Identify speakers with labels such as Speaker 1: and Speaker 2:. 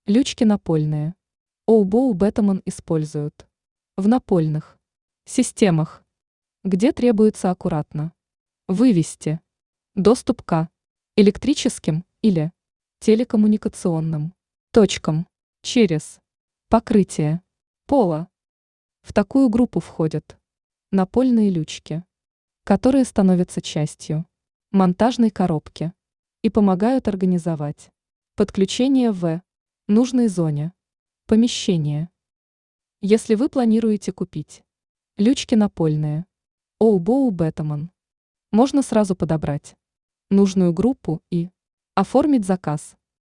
Speaker 1: Лючки напольные. Оубоу Бетамон используют в напольных системах, где требуется аккуратно вывести доступ к электрическим или телекоммуникационным точкам через покрытие пола. В такую группу входят напольные лючки, которые становятся частью монтажной коробки и помогают организовать подключение в нужной зоне помещения. Если вы планируете купить лючки напольные Оубоу Бетамон, можно сразу подобрать нужную группу и оформить заказ